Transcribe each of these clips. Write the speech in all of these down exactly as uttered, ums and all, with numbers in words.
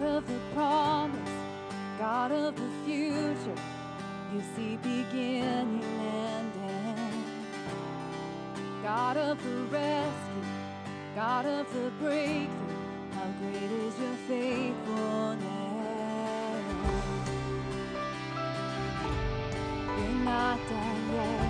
of the promise, God of the future, you see beginning and end. God of the rescue, God of the breakthrough, how great is your faithfulness. You're not done yet.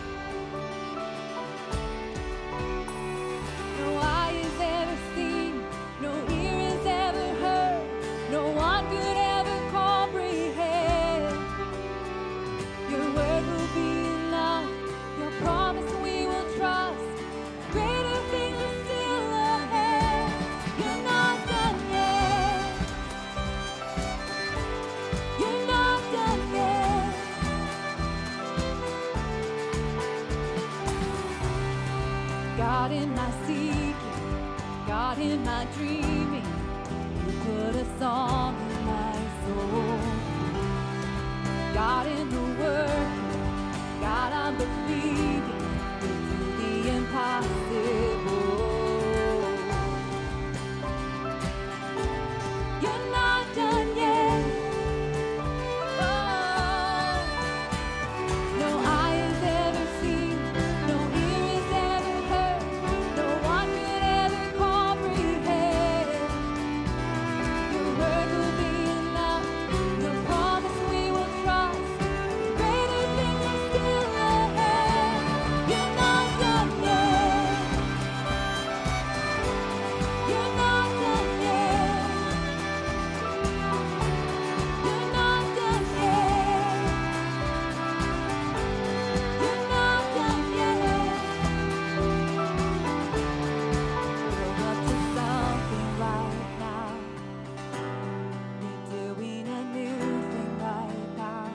No eye has ever seen, no ear has ever heard, no one could ever comprehend. Your word will be enough, your promise we will trust. Greater things are still ahead. You're not done yet. You're not done yet. God in my seeking, God in my dreaming, you put a song in my soul. God in the work, God I'm believing, you do the impossible. You're not done yet. Oh, no eye has ever seen, no ear has ever heard, no one could ever comprehend. Your word will be enough, your promise we will trust. Greater things are still ahead. You're not done yet. You're not done yet. You're not done yet. You're not done yet. We're up to something right now. You're doing a new thing right now.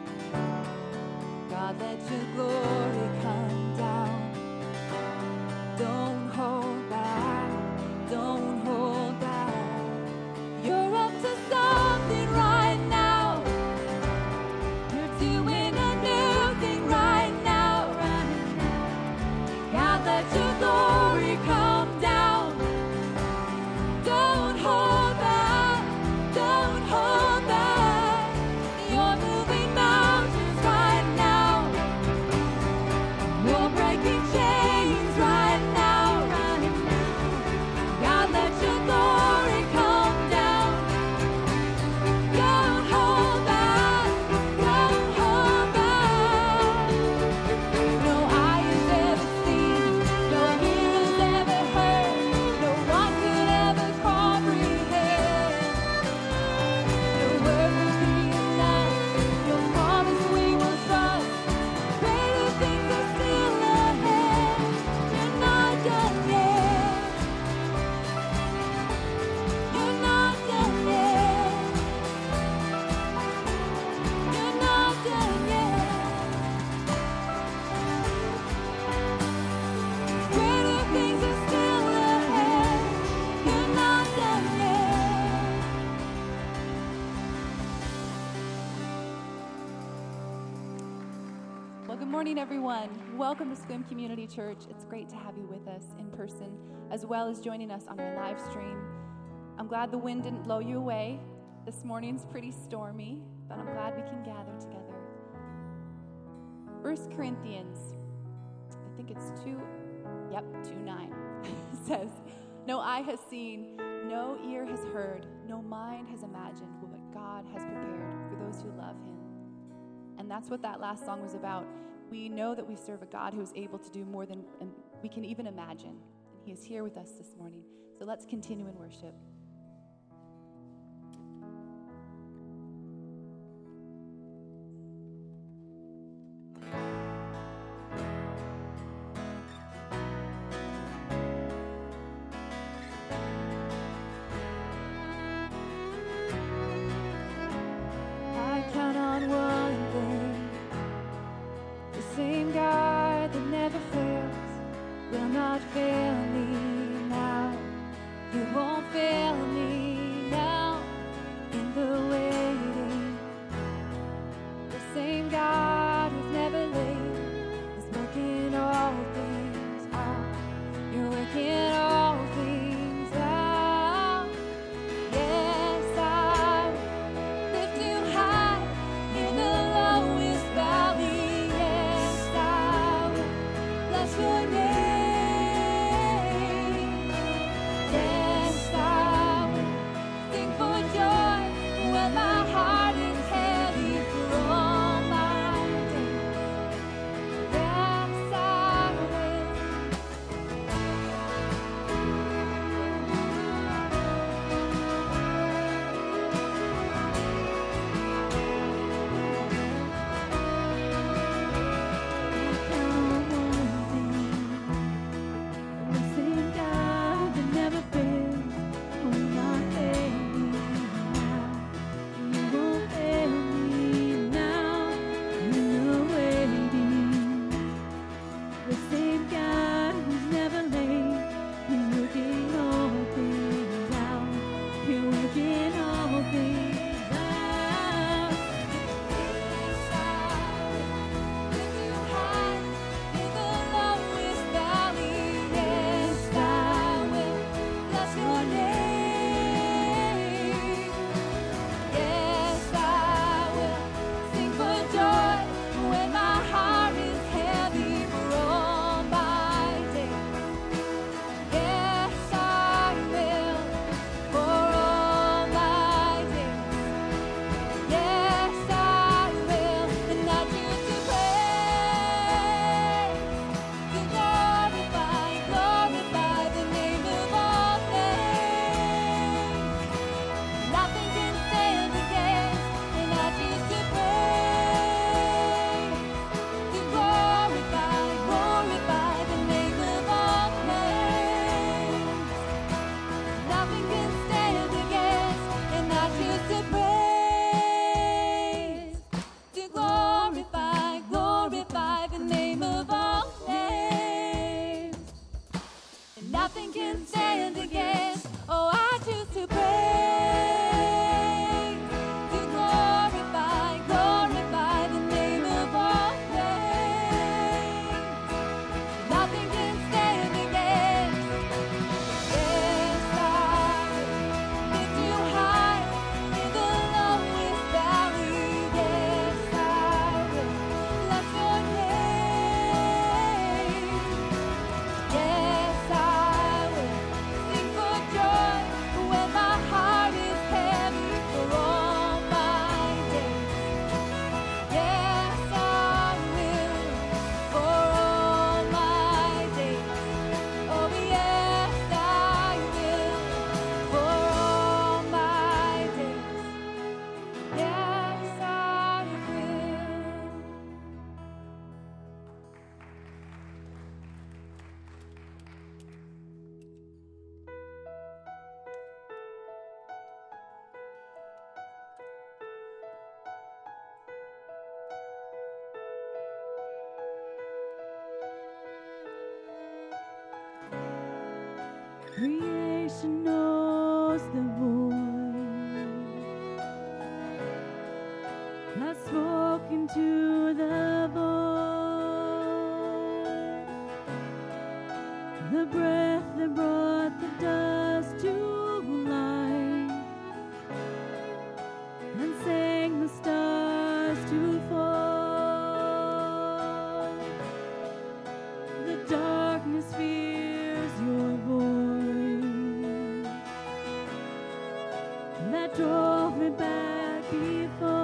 God, let your glory come down. Don't hold back, don't hold back. You're up to something right now. You're doing a new thing right now, right now. God, let your glory come down. Don't hold back, don't hold back. You're moving mountains right now. You're breaking chains right now, right now. God, let your glory come down. Don't hold back, don't hold back. No eye has ever seen, no ear has ever heard, no one could ever comprehend. Your word will be enough, your promise we will trust. Greater things are still ahead. You're not done yet. You're not done yet. You're not done yet. Greater things are still ahead. You're not done yet. Well, good morning, everyone. Welcome to Sequim Community Church. It's great to have you with us in person, as well as joining us on our live stream. I'm glad the wind didn't blow you away. This morning's pretty stormy, but I'm glad we can gather together. First Corinthians, I think it's two, yep, two nine, says, no eye has seen, no ear has heard, no mind has imagined what God has prepared for those who love him. And that's what that last song was about. We know that we serve a God who is able to do more than we can even imagine. And he is here with us this morning. So let's continue in worship. I count on one thing. The same God that never fails will not fail me now. He won't fail me now in the waiting. The same God who's never late is working all things out. You're working all things out. Yes, I Creation knows the voice has spoken to the void, the breath that brought the dust to life and sang the stars to fall. The darkness fears your voice that drove me back before.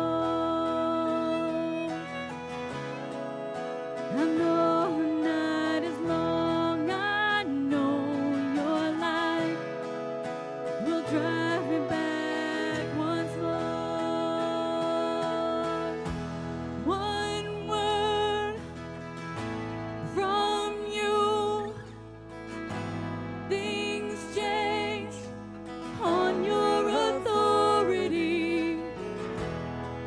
I know the night is long, I know your light will drive me back once more. One word from you, things change on your authority.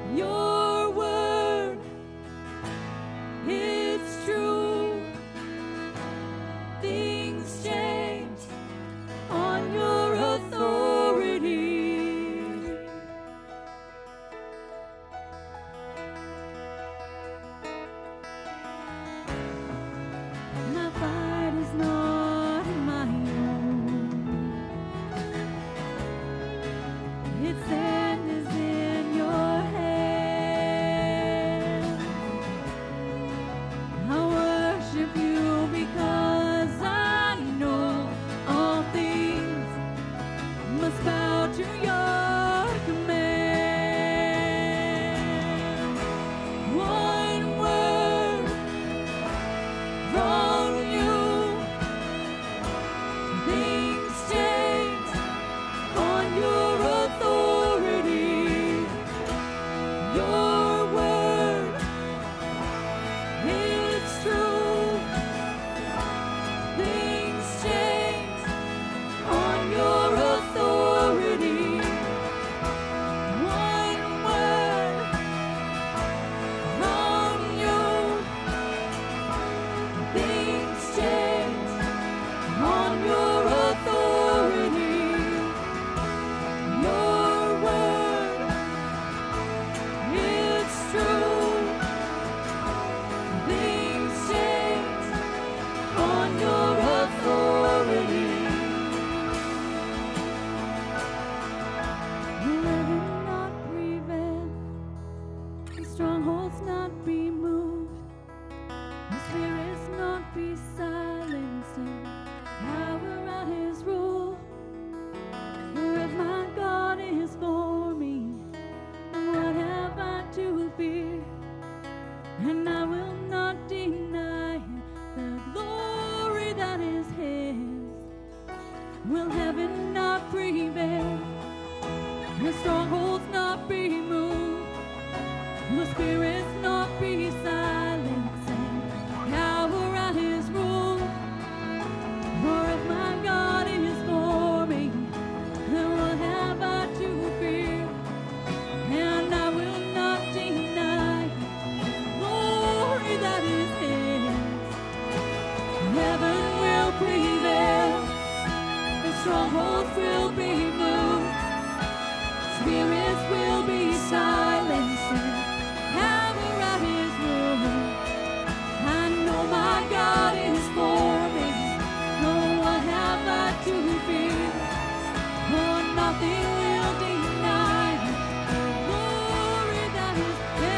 Will heaven not prevail? Will strongholds not be moved? Will spirits not be silenced? And power at his rule? For if my God is for me, then what have I to fear? And I will not deny the glory that is his. Heaven will prevail, the strongholds will be moved, spirits will be silenced, and power at his rule. I know my God is for me, no what have I to fear, for nothing will deny the glory that is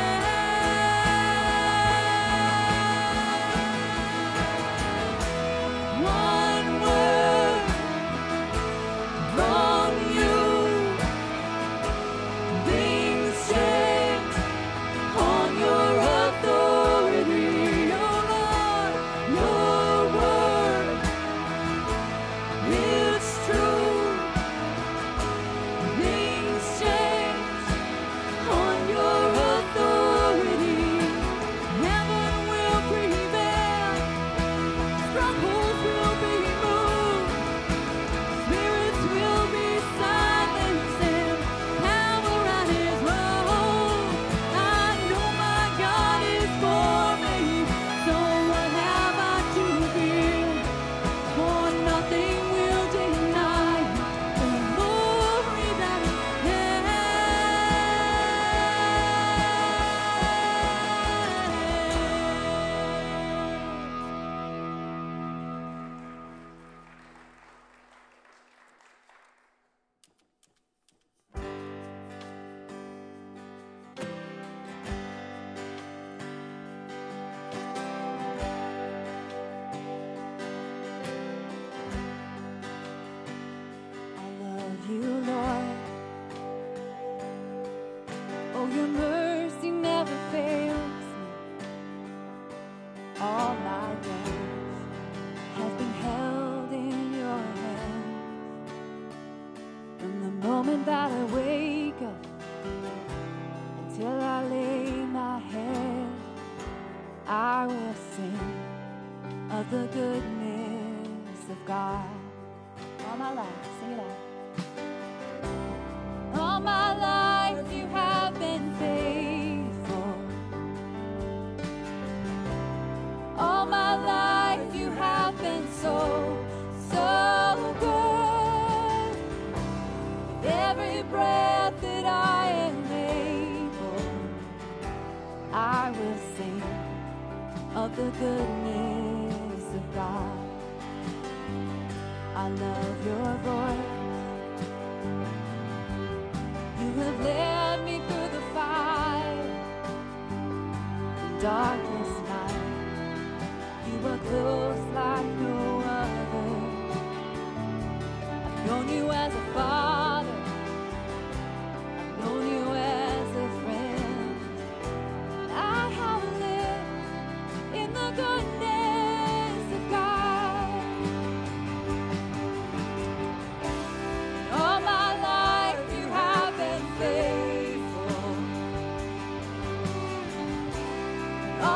there. One word from you, things change on your authority, oh Lord. Your word is true. Things change on your authority. Heaven will prevail. Strongholds will be moved. Spirits will be silenced, and power at his roll. I know my God is for me, so what have I to fear? For nothing will deny the glory that is I love you, Lord. Oh, your mercy never fails me. All my days have been held in your hands. From the moment that I wake up until I lay my head, I will sing of the goodness of God. All my life, sing it out. All my life you have been faithful. All my life you have been so, so good. With every breath that I am able, I will sing of the goodness of God. I love your voice. You have led me through the fire, darkest night. You are close like no other. I've known you as a father. I've known you as a friend. I have lived in the goodness of God. All my life you have been faithful.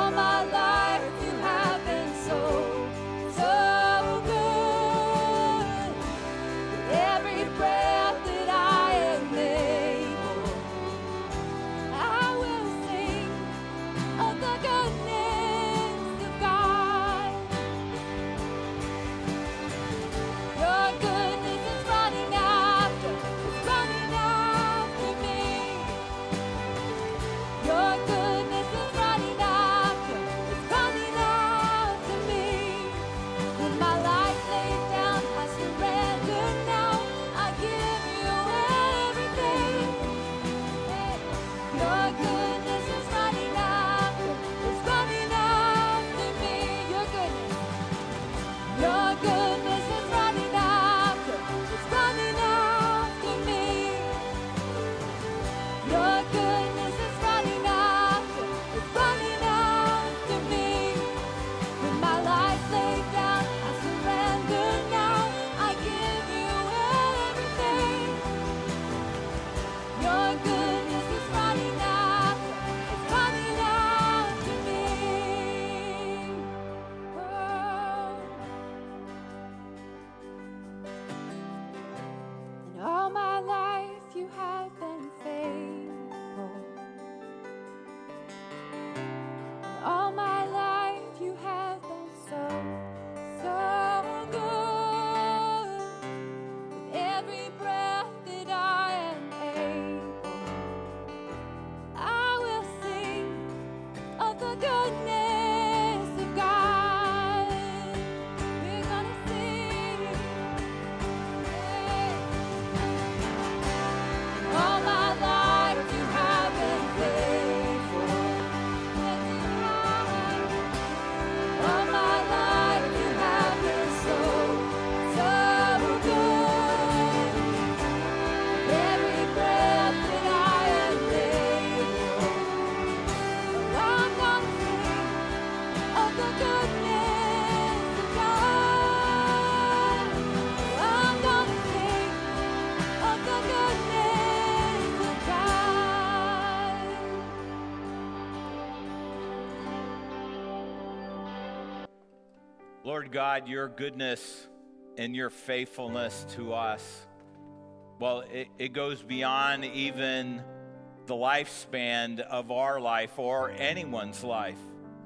Lord God, your goodness and your faithfulness to us, well, it, it goes beyond even the lifespan of our life or anyone's life.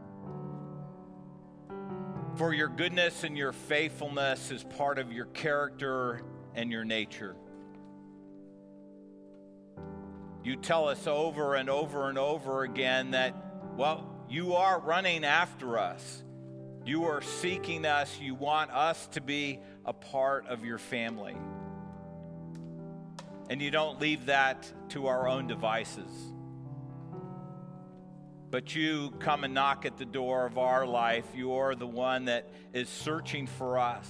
For your goodness and your faithfulness is part of your character and your nature. You tell us over and over and over again that, well, you are running after us. You are seeking us. You want us to be a part of your family. And you don't leave that to our own devices. But you come and knock at the door of our life. You are the one that is searching for us.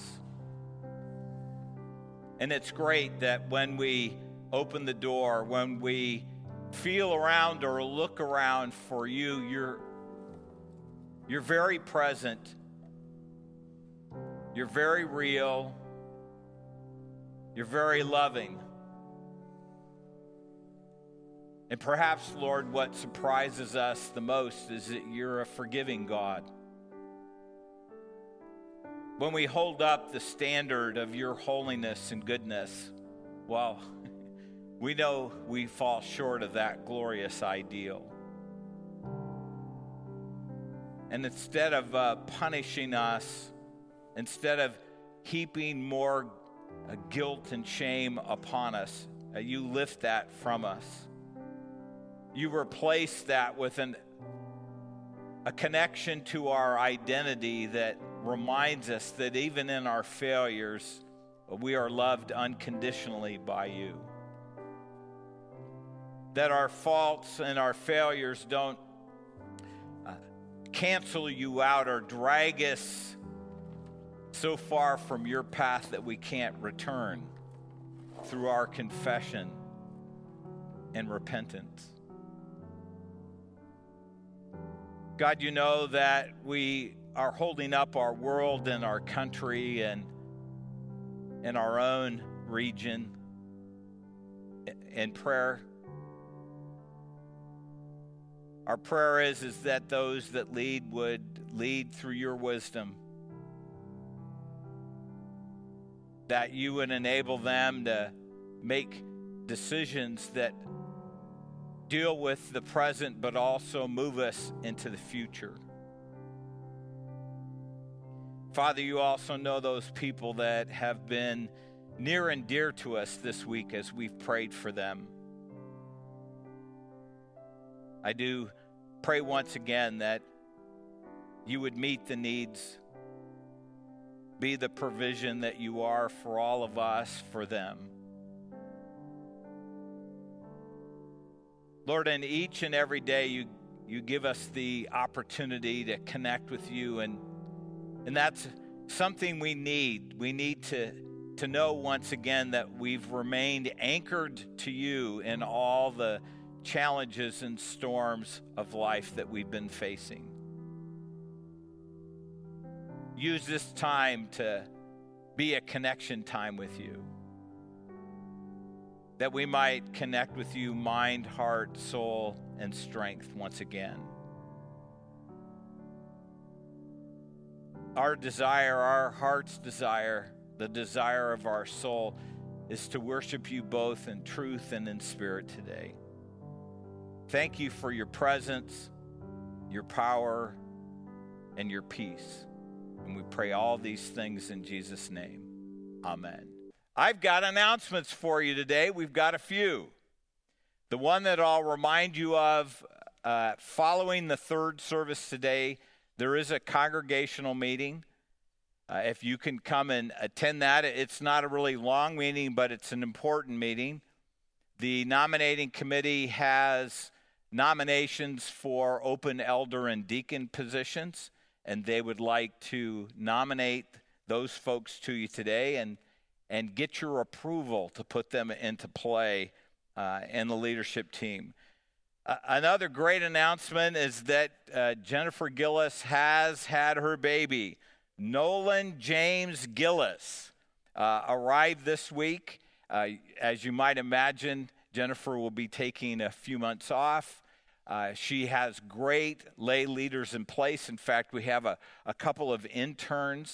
And it's great that when we open the door, when we feel around or look around for you, you're, you're very present. You're very real. You're very loving. And perhaps, Lord, what surprises us the most is that you're a forgiving God. When we hold up the standard of your holiness and goodness, well, we know we fall short of that glorious ideal. And instead of uh, punishing us, instead of heaping more uh, guilt and shame upon us, uh, you lift that from us. You replace that with an, a connection to our identity that reminds us that even in our failures, we are loved unconditionally by you. That our faults and our failures don't uh, cancel you out or drag us so far from your path that we can't return through our confession and repentance. God, you know that we are holding up our world and our country and in our own region in prayer. Our prayer is, is that those that lead would lead through your wisdom, that you would enable them to make decisions that deal with the present but also move us into the future. Father, you also know those people that have been near and dear to us this week as we've prayed for them. I do pray once again that you would meet the needs, be the provision that you are for all of us, for them. Lord, in each and every day you, you give us the opportunity to connect with you, and and that's something we need. We need to, to know once again that we've remained anchored to you in all the challenges and storms of life that we've been facing. Use this time to be a connection time with you, that we might connect with you mind, heart, soul, and strength once again. Our desire, our heart's desire, the desire of our soul is to worship you both in truth and in spirit today. Thank you for your presence, your power, and your peace. And we pray all these things in Jesus' name. Amen. I've got announcements for you today. We've got a few. The one that I'll remind you of uh, following the third service today, there is a congregational meeting. Uh, if you can come and attend that, it's not a really long meeting, but it's an important meeting. The nominating committee has nominations for open elder and deacon positions, and they would like to nominate those folks to you today and, and get your approval to put them into play uh, in the leadership team. Uh, another great announcement is that uh, Jennifer Gillis has had her baby. Nolan James Gillis uh, arrived this week. Uh, as you might imagine, Jennifer will be taking a few months off. Uh, she has great lay leaders in place. In fact, we have a, a couple of interns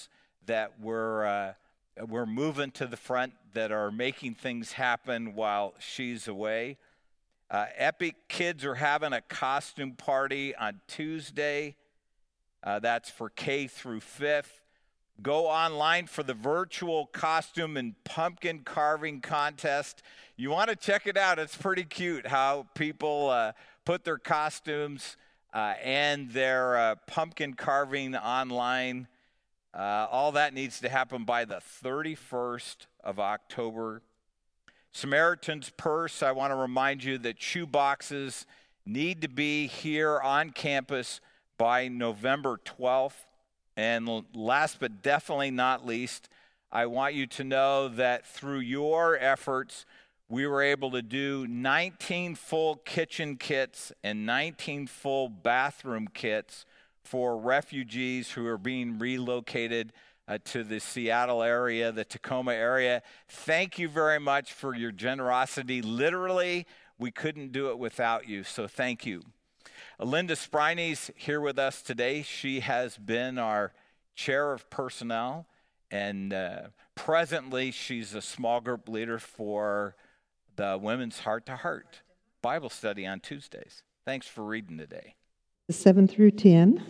that we're uh, we're moving to the front, that are making things happen while she's away. Uh, Epic Kids are having a costume party on Tuesday. Uh, that's for K through fifth. Go online for the virtual costume and pumpkin carving contest. You want to check it out. It's pretty cute how people uh, put their costumes uh, and their uh, pumpkin carving online. Uh, all that needs to happen by the thirty-first of October. Samaritan's Purse, I want to remind you that shoe boxes need to be here on campus by November twelfth. And last but definitely not least, I want you to know that through your efforts, we were able to do nineteen full kitchen kits and nineteen full bathroom kits for refugees who are being relocated uh, to the Seattle area, the Tacoma area. Thank you very much for your generosity. Literally, we couldn't do it without you, so thank you. Linda Spriney's here with us today. She has been our chair of personnel, and uh, presently she's a small group leader for the Women's Heart to Heart Bible study on Tuesdays. Thanks for reading today. seven through ten.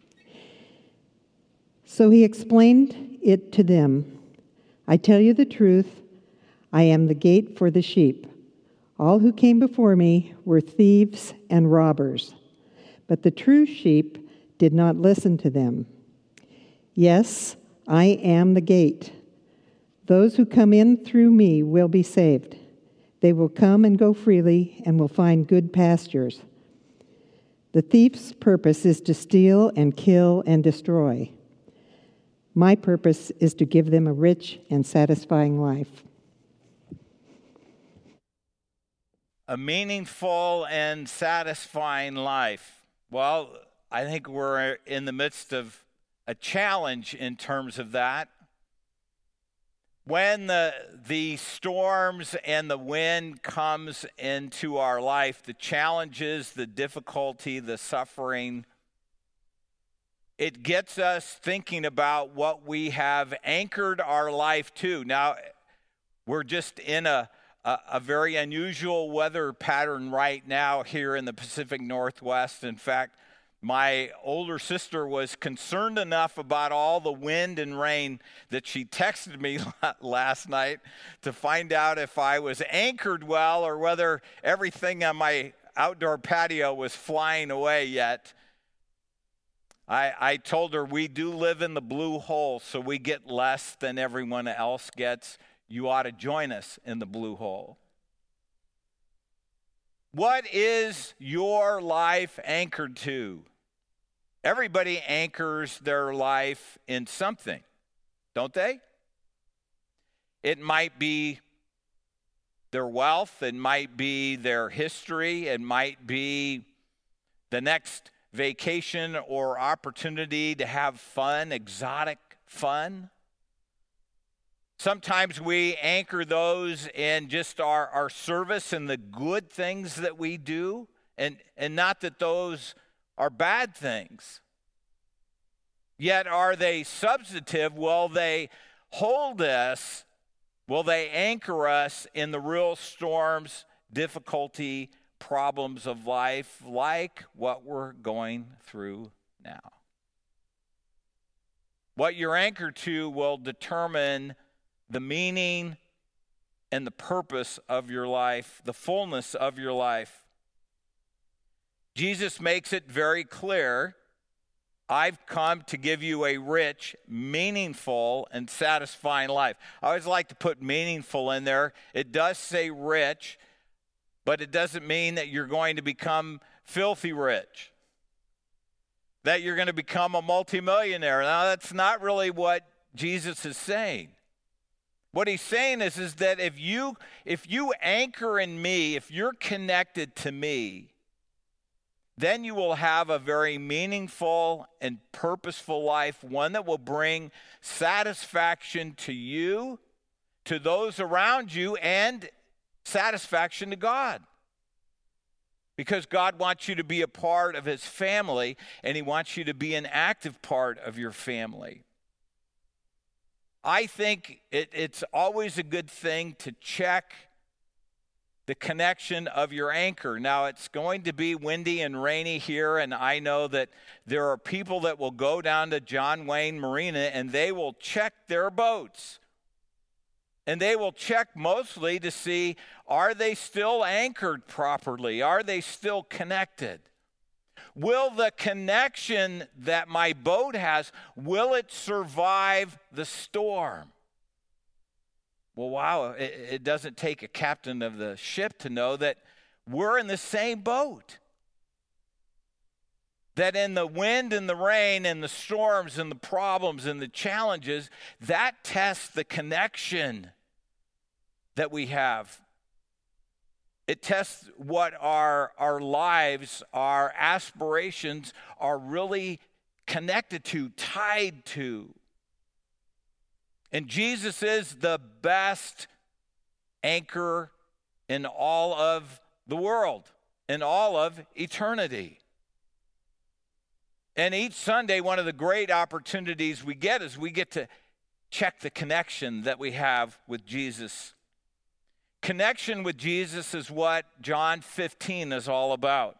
So he explained it to them. I tell you the truth, I am the gate for the sheep. All who came before me were thieves and robbers, but the true sheep did not listen to them. Yes, I am the gate. Those who come in through me will be saved. They will come and go freely and will find good pastures. The thief's purpose is to steal and kill and destroy. My purpose is to give them a rich and satisfying life. A meaningful and satisfying life. Well, I think we're in the midst of a challenge in terms of that. When the, the storms and the wind comes into our life, the challenges, the difficulty, the suffering, it gets us thinking about what we have anchored our life to. Now, we're just in a, a, a very unusual weather pattern right now here in the Pacific Northwest. In fact, my older sister was concerned enough about all the wind and rain that she texted me last night to find out if I was anchored well or whether everything on my outdoor patio was flying away yet. I, I told her we do live in the blue hole, so we get less than everyone else gets. You ought to join us in the blue hole. What is your life anchored to? Everybody anchors their life in something, don't they? It might be their wealth, it might be their history, it might be the next vacation or opportunity to have fun, exotic fun. Sometimes we anchor those in just our, our service and the good things that we do, and, and not that those are bad things. Yet are they substantive? Will they hold us? Will they anchor us in the real storms, difficulty, problems of life, like what we're going through now? What you're anchored to will determine the meaning and the purpose of your life, the fullness of your life. Jesus makes it very clear, I've come to give you a rich, meaningful, and satisfying life. I always like to put meaningful in there. It does say rich, but it doesn't mean that you're going to become filthy rich, that you're going to become a multimillionaire. Now, that's not really what Jesus is saying. What he's saying is, is that if you, if you anchor in me, if you're connected to me, then you will have a very meaningful and purposeful life, one that will bring satisfaction to you, to those around you, and satisfaction to God. Because God wants you to be a part of his family, and he wants you to be an active part of your family. I think it, it's always a good thing to check the connection of your anchor. Now, it's going to be windy and rainy here, and I know that there are people that will go down to John Wayne Marina and they will check their boats. And they will check mostly to see, are they still anchored properly? Are they still connected? Will the connection that my boat has, will it survive the storm? Well, wow, it, it doesn't take a captain of the ship to know that we're in the same boat. That in the wind and the rain and the storms and the problems and the challenges, that tests the connection that we have. It tests what our, our lives, our aspirations are really connected to, tied to. And Jesus is the best anchor in all of the world, in all of eternity. And each Sunday, one of the great opportunities we get is we get to check the connection that we have with Jesus. Connection with Jesus is what John fifteen is all about.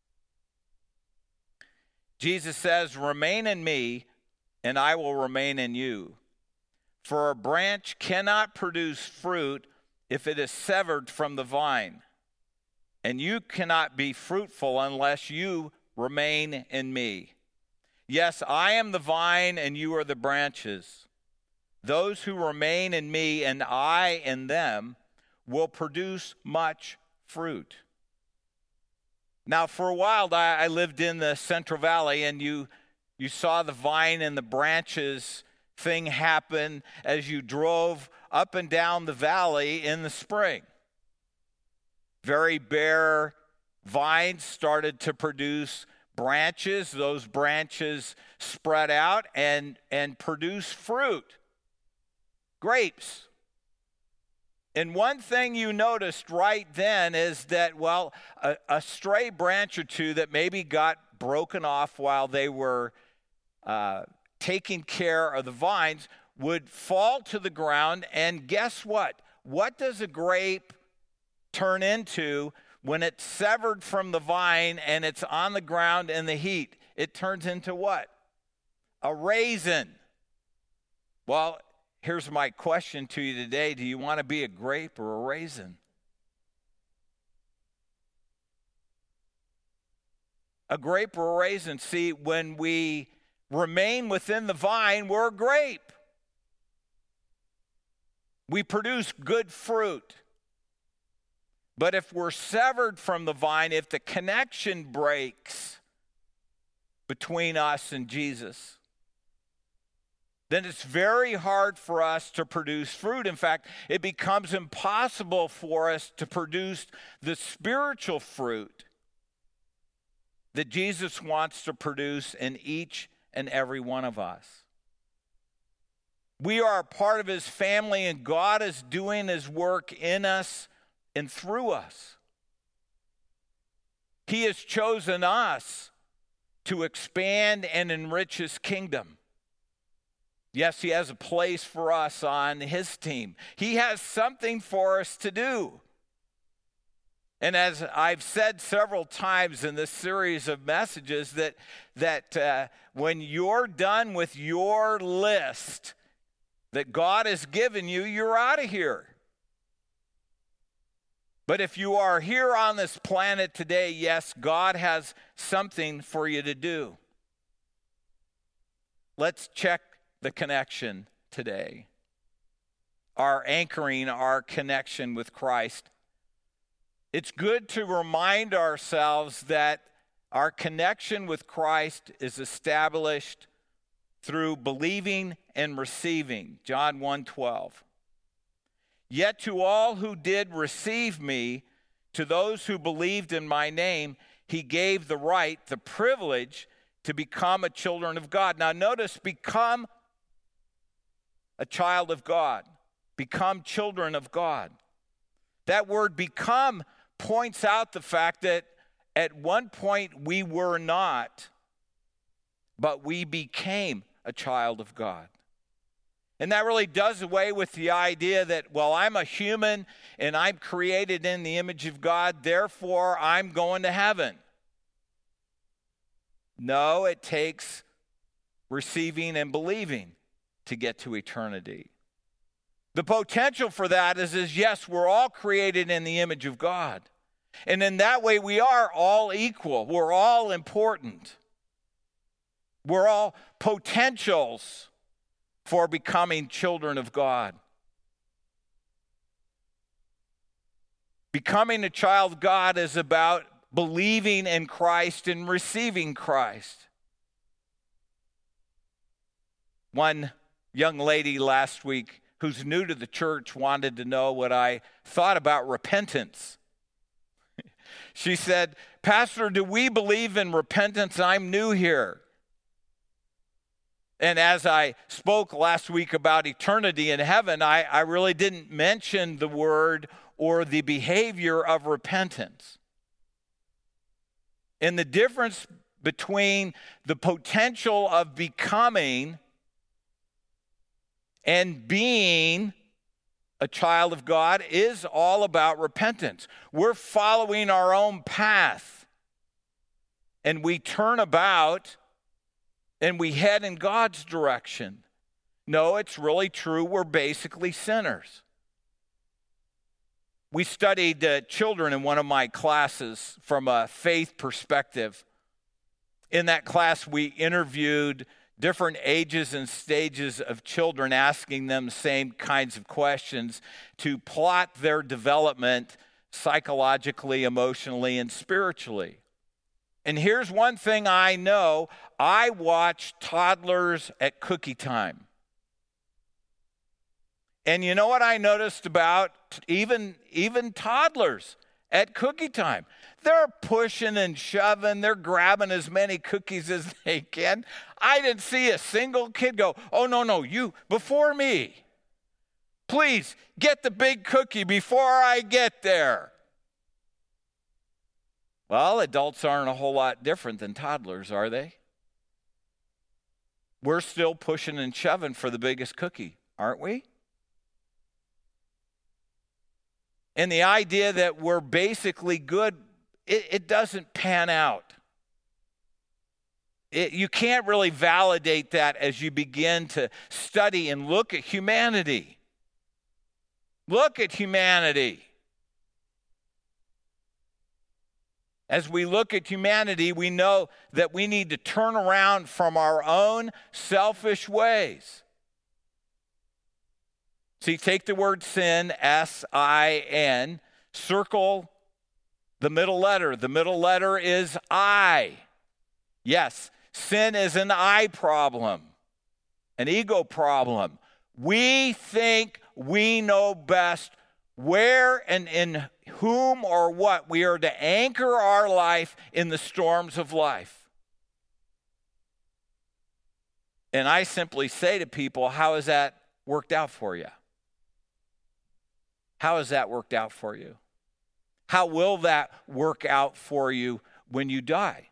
Jesus says, "Remain in me, and I will remain in you. For a branch cannot produce fruit if it is severed from the vine, and you cannot be fruitful unless you remain in me. Yes, I am the vine, and you are the branches. Those who remain in me and I in them will produce much fruit." Now, for a while, I, I lived in the Central Valley, and you, you saw the vine and the branches thing happen as you drove up and down the valley in the spring. Very bare vines started to produce branches. Those branches spread out and, and produce fruit, grapes. And one thing you noticed right then is that, well, a, a stray branch or two that maybe got broken off while they were uh, taking care of the vines would fall to the ground. And guess what? What does a grape turn into when it's severed from the vine and it's on the ground in the heat? It turns into what? A raisin. Well, here's my question to you today. Do you want to be a grape or a raisin? A grape or a raisin. See, when we remain within the vine, we're a grape. We produce good fruit. But if we're severed from the vine, if the connection breaks between us and Jesus, then it's very hard for us to produce fruit. In fact, it becomes impossible for us to produce the spiritual fruit that Jesus wants to produce in each and every one of us. We are a part of his family, and God is doing his work in us and through us. He has chosen us to expand and enrich his kingdom. Yes, he has a place for us on his team. He has something for us to do. And as I've said several times in this series of messages, that, that uh, when you're done with your list that God has given you, you're out of here. But if you are here on this planet today, yes, God has something for you to do. Let's check the connection today. Our anchoring, our connection with Christ. It's good to remind ourselves that our connection with Christ is established through believing and receiving. John one twelve. Yet to all who did receive me, to those who believed in my name, he gave the right, the privilege to become a children of God. Now notice, become a child of God. Become children of God. That word become points out the fact that at one point we were not, but we became a child of God. And that really does away with the idea that, well, I'm a human and I'm created in the image of God, therefore I'm going to heaven. No, it takes receiving and believing to get to eternity. The potential for that is, is, yes, we're all created in the image of God. And in that way, we are all equal. We're all important. We're all potentials for becoming children of God. Becoming a child of God is about believing in Christ and receiving Christ. One young lady last week who's new to the church wanted to know what I thought about repentance. She said, "Pastor, do we believe in repentance? I'm new here." And as I spoke last week about eternity in heaven, I, I really didn't mention the word or the behavior of repentance. And the difference between the potential of becoming and being a child of God is all about repentance. We're following our own path, and we turn about and we head in God's direction. No, it's really true. We're basically sinners. We studied uh, children in one of my classes from a faith perspective. In that class, we interviewed different ages and stages of children, asking them the same kinds of questions to plot their development psychologically, emotionally, and spiritually. And here's one thing I know. I watch toddlers at cookie time. And you know what I noticed about even, even toddlers at cookie time? They're pushing and shoving. They're grabbing as many cookies as they can. I didn't see a single kid go, "Oh, no, no, you, before me. Please, get the big cookie before I get there." Well, adults aren't a whole lot different than toddlers, are they? We're still pushing and shoving for the biggest cookie, aren't we? And the idea that we're basically good, it, it doesn't pan out. It, you can't really validate that as you begin to study and look at humanity. Look at humanity. As we look at humanity, we know that we need to turn around from our own selfish ways. See, take the word sin, S I N, circle the middle letter. The middle letter is I. Yes, sin is an I problem, an ego problem. We think we know best where and in whom or what we are to anchor our life in the storms of life. And I simply say to people, how has that worked out for you? How has that worked out for you? How will that work out for you when you die?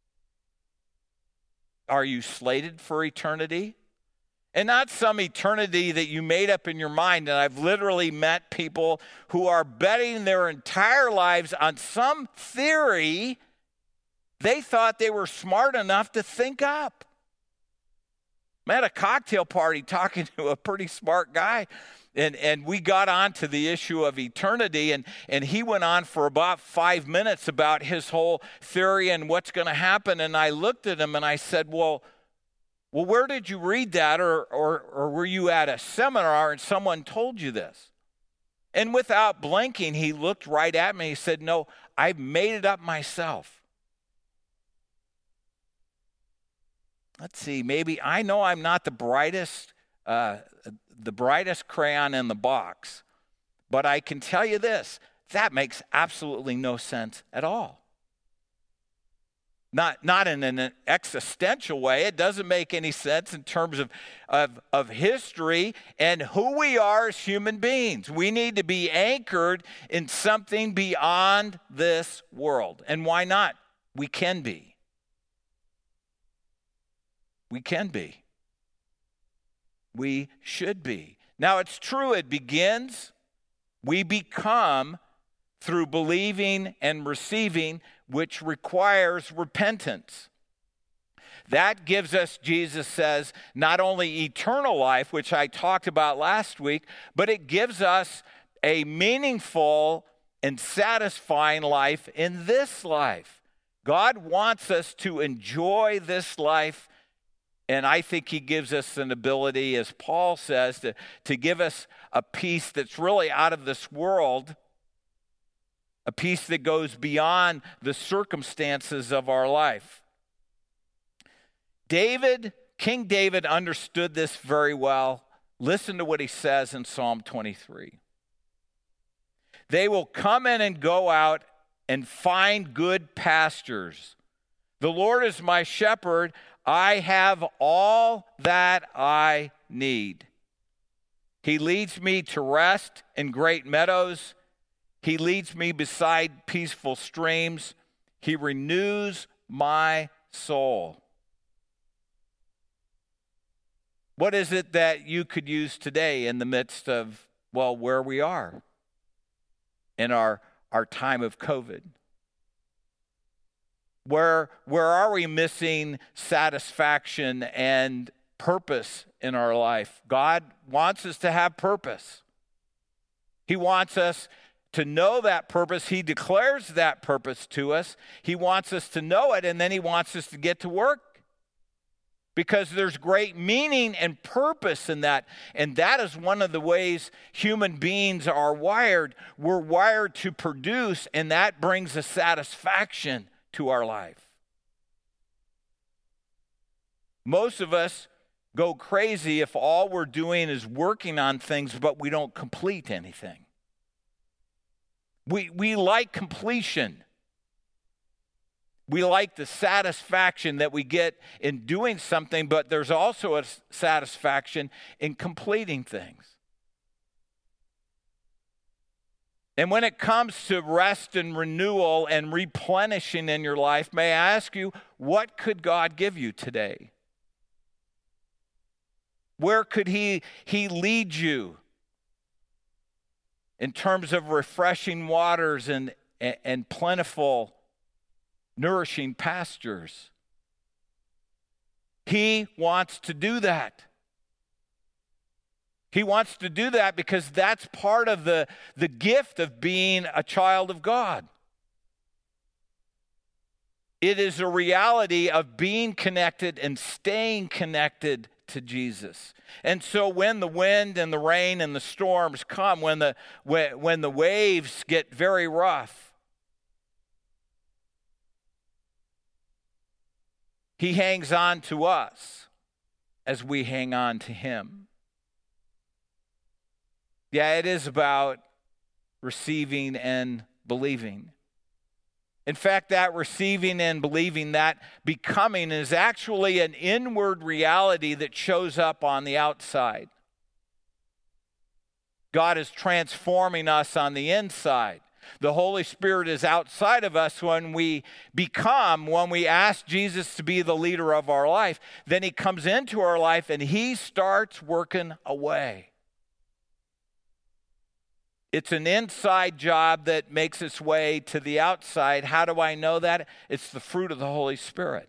Are you slated for eternity? And not some eternity that you made up in your mind. And I've literally met people who are betting their entire lives on some theory they thought they were smart enough to think up. I'm at a cocktail party talking to a pretty smart guy, and, and we got on to the issue of eternity, and, and he went on for about five minutes about his whole theory and what's going to happen. And I looked at him and I said, well, Well, where did you read that, or, or or were you at a seminar and someone told you this? And without blinking, he looked right at me. He said, "No, I made it up myself." Let's see, maybe I know I'm not the brightest, uh, the brightest crayon in the box, but I can tell you this: that makes absolutely no sense at all. Not, not in an existential way. It doesn't make any sense in terms of, of, of history and who we are as human beings. We need to be anchored in something beyond this world. And why not? We can be. We can be. we should be. Now, it's true, it begins, we become through believing and receiving, which requires repentance. That gives us, Jesus says, not only eternal life, which I talked about last week, but it gives us a meaningful and satisfying life in this life. God wants us to enjoy this life, and I think he gives us an ability, as Paul says, to, to give us a peace that's really out of this world, a peace that goes beyond the circumstances of our life. David, King David understood this very well. Listen to what he says in Psalm twenty-three. They will come in and go out and find good pastures. The Lord is my shepherd. I have all that I need. He leads me to rest in great meadows. He leads me beside peaceful streams. He renews my soul. What is it that you could use today in the midst of, well, where we are in our, our time of COVID? Where, where are we missing satisfaction and purpose in our life? God wants us to have purpose. He wants us to know that purpose. He declares that purpose to us. He wants us to know it, and then he wants us to get to work. Because there's great meaning and purpose in that. And that is one of the ways human beings are wired. We're wired to produce, and that brings a satisfaction to our life. Most of us go crazy if all we're doing is working on things, but we don't complete anything. We, we like completion. We like the satisfaction that we get in doing something, but there's also a satisfaction in completing things. And when it comes to rest and renewal and replenishing in your life, may I ask you, what could God give you today? Where could he, he lead you in terms of refreshing waters and, and, and plentiful nourishing pastures? He wants to do that. He wants to do that because that's part of the, the gift of being a child of God. It is a reality of being connected and staying connected to Jesus. And so when the wind and the rain and the storms come, when the, when, when the waves get very rough, he hangs on to us as we hang on to him. Yeah, it is about receiving and believing. In fact, that receiving and believing, that becoming, is actually an inward reality that shows up on the outside. God is transforming us on the inside. The Holy Spirit is outside of us when we become, when we ask Jesus to be the leader of our life. Then he comes into our life and he starts working away. It's an inside job that makes its way to the outside. How do I know that? It's the fruit of the Holy Spirit.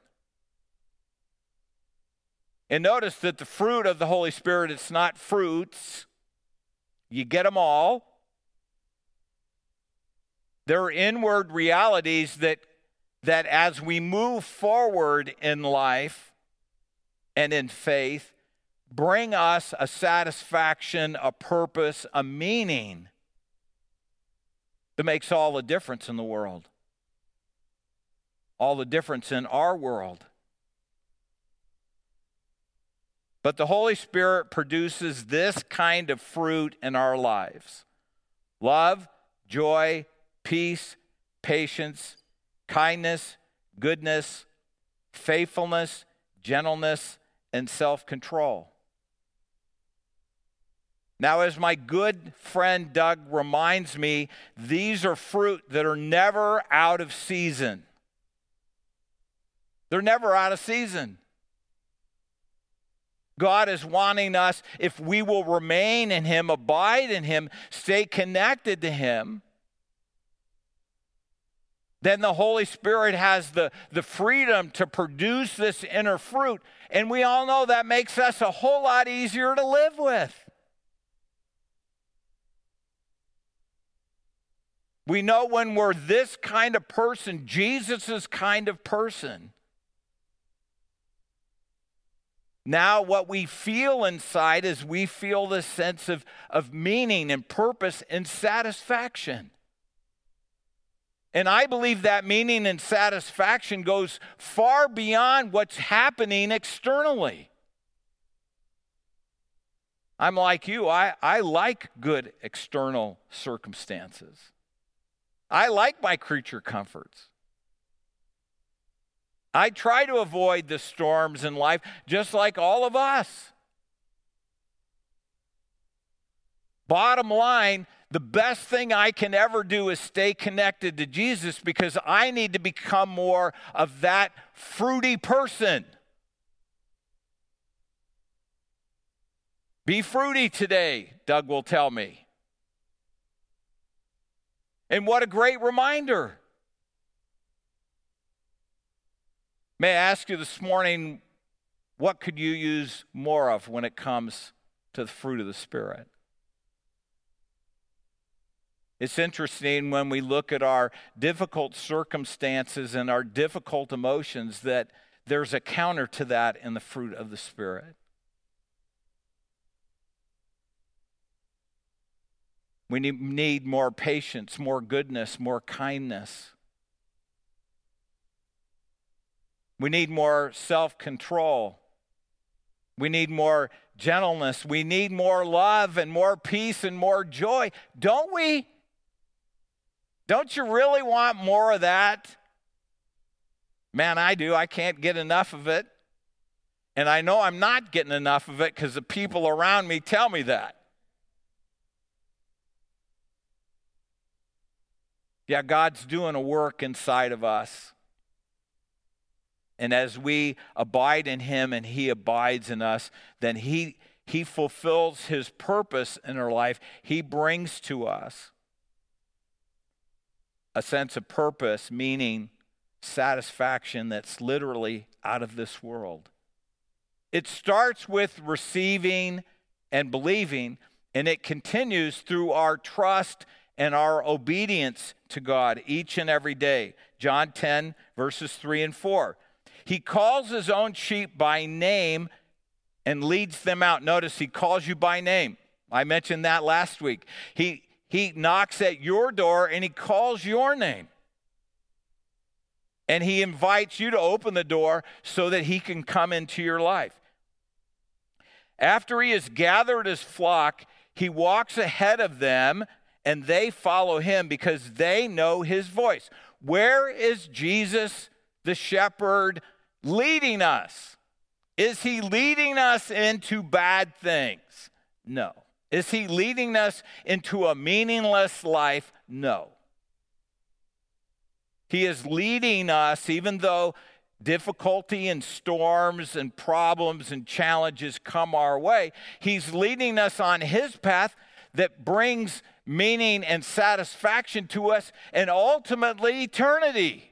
And notice that the fruit of the Holy Spirit, it's not fruits. You get them all. There are inward realities that, that as we move forward in life and in faith, bring us a satisfaction, a purpose, a meaning that makes all the difference in the world. All the difference in our world. But the Holy Spirit produces this kind of fruit in our lives: love, joy, peace, patience, kindness, goodness, faithfulness, gentleness, and self-control. Now, as my good friend Doug reminds me, these are fruit that are never out of season. They're never out of season. God is wanting us, if we will remain in him, abide in him, stay connected to him, then the Holy Spirit has the, the freedom to produce this inner fruit. And we all know that makes us a whole lot easier to live with. We know when we're this kind of person, Jesus' kind of person, now what we feel inside is we feel this sense of, of meaning and purpose and satisfaction. And I believe that meaning and satisfaction goes far beyond what's happening externally. I'm like you. I, I like good external circumstances. I like my creature comforts. I try to avoid the storms in life just like all of us. Bottom line, the best thing I can ever do is stay connected to Jesus because I need to become more of that fruity person. Be fruity today, Doug will tell me. And what a great reminder. May I ask you this morning, what could you use more of when it comes to the fruit of the Spirit? It's interesting when we look at our difficult circumstances and our difficult emotions that there's a counter to that in the fruit of the Spirit. We need more patience, more goodness, more kindness. We need more self-control. We need more gentleness. We need more love and more peace and more joy. Don't we? Don't you really want more of that? Man, I do. I can't get enough of it. And I know I'm not getting enough of it because the people around me tell me that. Yeah, God's doing a work inside of us. And as we abide in him and he abides in us, then he, he fulfills his purpose in our life. He brings to us a sense of purpose, meaning satisfaction that's literally out of this world. It starts with receiving and believing, and it continues through our trust and our obedience to God each and every day. John ten, verses three and four. He calls his own sheep by name and leads them out. Notice he calls you by name. I mentioned that last week. He He knocks at your door and he calls your name. And he invites you to open the door so that he can come into your life. After he has gathered his flock, he walks ahead of them and they follow him because they know his voice. Where is Jesus, the shepherd, leading us? Is he leading us into bad things? No. Is he leading us into a meaningless life? No. He is leading us, even though difficulty and storms and problems and challenges come our way, he's leading us on his path that brings meaning and satisfaction to us and ultimately eternity.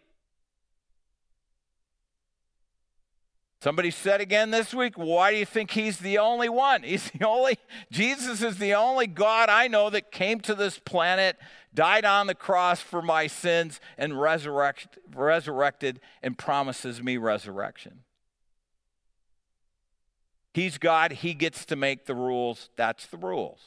Somebody said again this week, why do you think he's the only one? He's the only, Jesus is the only God I know that came to this planet, died on the cross for my sins, and resurrect, resurrected and promises me resurrection. He's God. He gets to make the rules. That's the rules.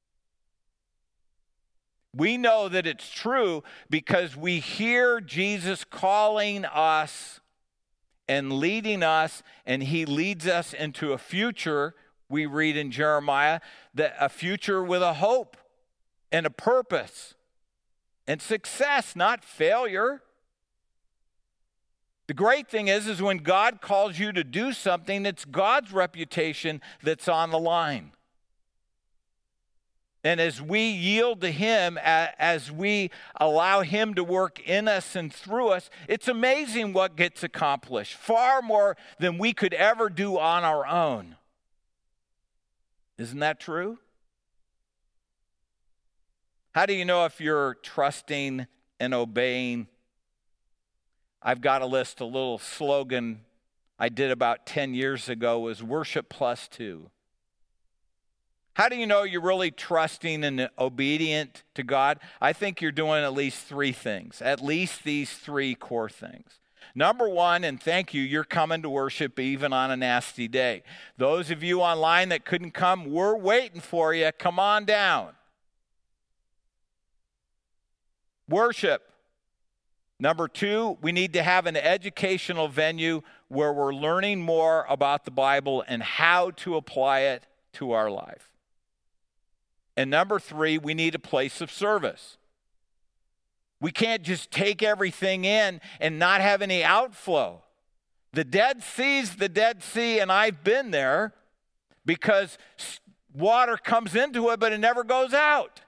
We know that it's true because we hear Jesus calling us and leading us, and he leads us into a future, we read in Jeremiah, that a future with a hope and a purpose and success, not failure. The great thing is, is when God calls you to do something, it's God's reputation that's on the line. And as we yield to him, as we allow him to work in us and through us, it's amazing what gets accomplished, far more than we could ever do on our own. Isn't that true? How do you know if you're trusting and obeying? I've got a list, a little slogan I did about ten years ago was worship plus two. How do you know you're really trusting and obedient to God? I think you're doing at least three things, at least these three core things. Number one, and thank you, you're coming to worship even on a nasty day. Those of you online that couldn't come, we're waiting for you. Come on down. Worship. Number two, we need to have an educational venue where we're learning more about the Bible and how to apply it to our life. And number three, we need a place of service. We can't just take everything in and not have any outflow. The Dead Sea's the Dead Sea, and I've been there because water comes into it, but it never goes out.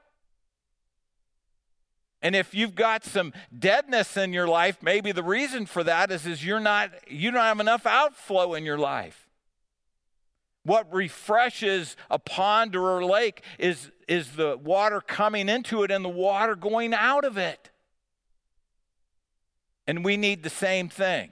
And if you've got some deadness in your life, maybe the reason for that is, is you're not, you don't have enough outflow in your life. What refreshes a pond or a lake is, is the water coming into it and the water going out of it. And we need the same thing.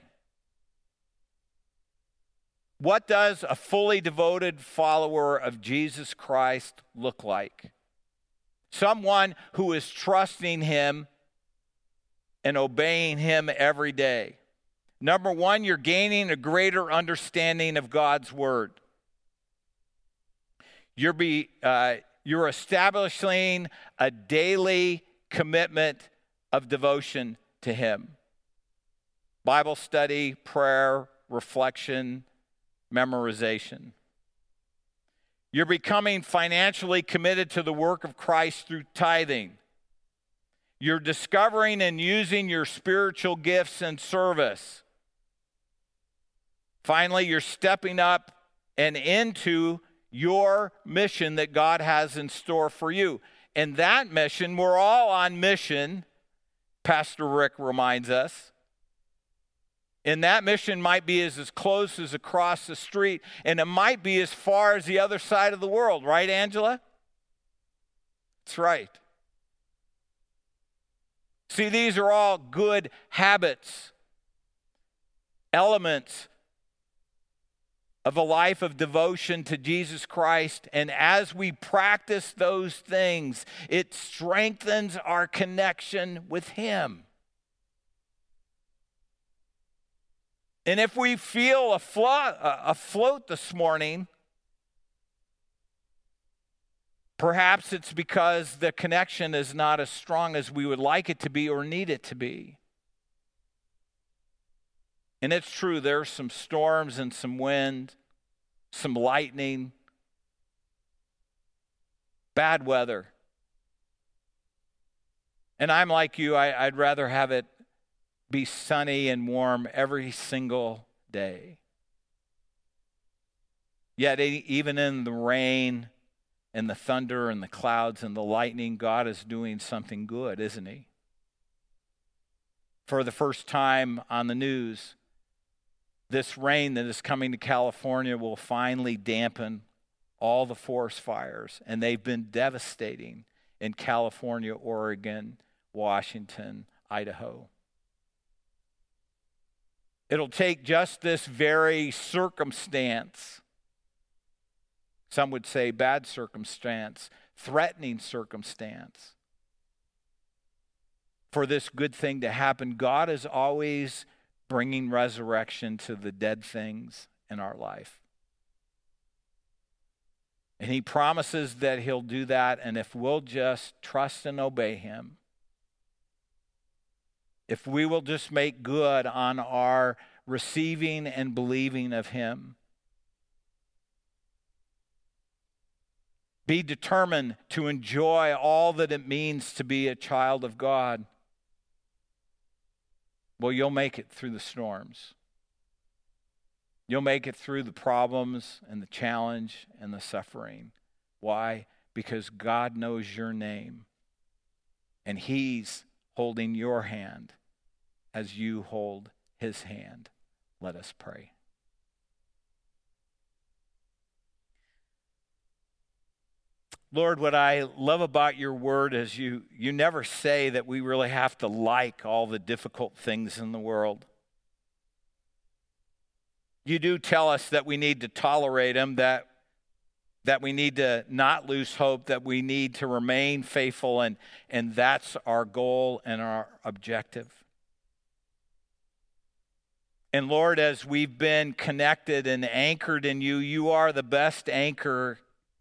What does a fully devoted follower of Jesus Christ look like? Someone who is trusting him and obeying him every day. Number one, you're gaining a greater understanding of God's word. You're, be, uh, you're establishing a daily commitment of devotion to him. Bible study, prayer, reflection, memorization. You're becoming financially committed to the work of Christ through tithing. You're discovering and using your spiritual gifts and service. Finally, you're stepping up and into your mission that God has in store for you. And that mission, we're all on mission, Pastor Rick reminds us. And that mission might be as, as close as across the street, and it might be as far as the other side of the world. Right, Angela? That's right. See, these are all good habits, elements of a life of devotion to Jesus Christ. And as we practice those things, it strengthens our connection with him. And if we feel afloat, afloat this morning, perhaps it's because the connection is not as strong as we would like it to be or need it to be. And it's true, there's some storms and some wind, some lightning, bad weather. And I'm like you, I, I'd rather have it be sunny and warm every single day. Yet even in the rain and the thunder and the clouds and the lightning, God is doing something good, isn't he? For the first time on the news, this rain that is coming to California will finally dampen all the forest fires, and they've been devastating in California, Oregon, Washington, Idaho. It'll take just this very circumstance, some would say bad circumstance, threatening circumstance, for this good thing to happen. God is always bringing resurrection to the dead things in our life. And he promises that he'll do that, and if we'll just trust and obey him, if we will just make good on our receiving and believing of him, be determined to enjoy all that it means to be a child of God, well, you'll make it through the storms. You'll make it through the problems and the challenge and the suffering. Why? Because God knows your name, and he's holding your hand as you hold his hand. Let us pray. Lord, what I love about your word is you, you never say that we really have to like all the difficult things in the world. You do tell us that we need to tolerate them, that, that we need to not lose hope, that we need to remain faithful, and, and that's our goal and our objective. And Lord, as we've been connected and anchored in you, you are the best anchor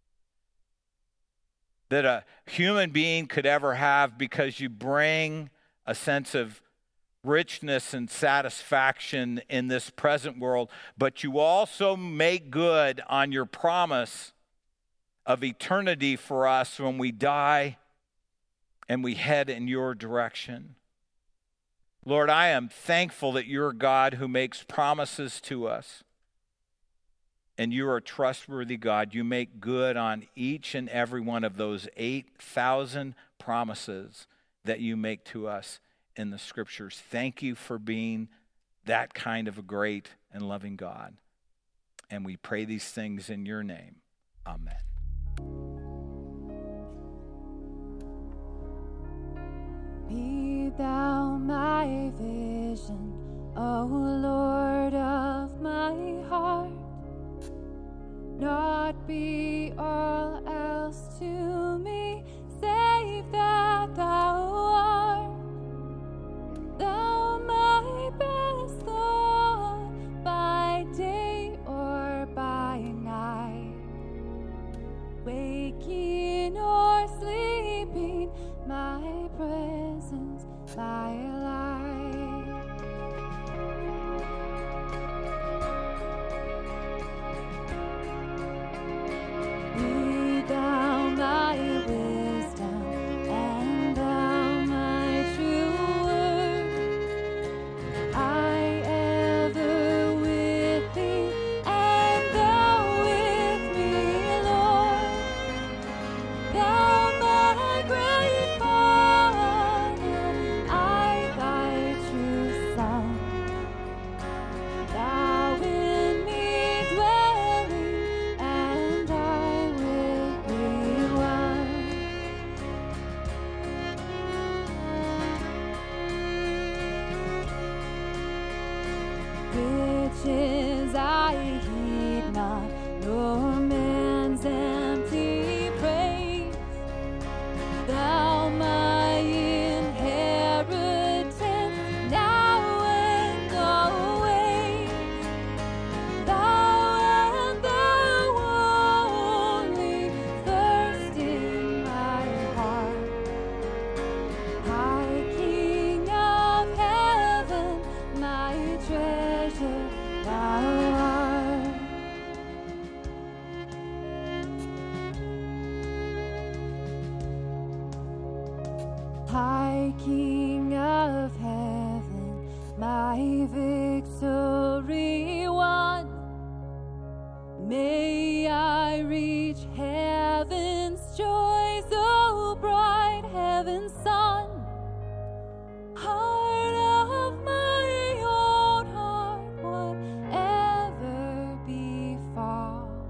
that a human being could ever have, because you bring a sense of richness and satisfaction in this present world, but you also make good on your promise of eternity for us when we die and we head in your direction. Lord, I am thankful that you're a God who makes promises to us, and you're a trustworthy God. You make good on each and every one of those eight thousand promises that you make to us in the scriptures. Thank you for being that kind of a great and loving God. And we pray these things in your name. Amen. Be thou my vision, O Lord of my heart. Not be all else to me, save that thou art. Thou my best Lord, by day or by night, waking or sleeping, my presence, my light. Be thou my wisdom, and thou my true word. I ever with thee, and thou with me, Lord. Thou my great Father, I thy true Son. Thou in me dwelling, and I with thee one. Riches I heed not, nor man's empty praise. Thou my inheritance, now and always. Thou and thou only, thirst in my heart. High King of heaven, my treasure thou art. High King of heaven, my victory won. May I reach heaven's joys, O bright heaven's sun. Heart of my own heart, whatever befall,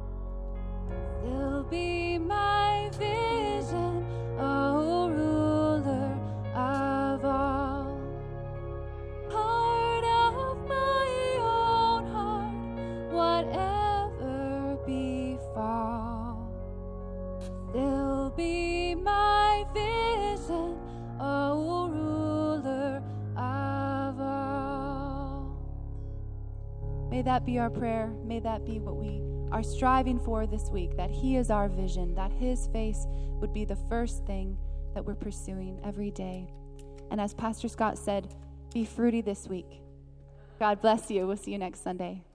still be my vision, O ruler of all. Heart of my own heart, whatever befall, still be my vision, O ruler of all. May that be our prayer. May that be what we are striving for this week, that He is our vision, that His face would be the first thing that we're pursuing every day. And as Pastor Scott said, be fruity this week. God bless you. We'll see you next Sunday.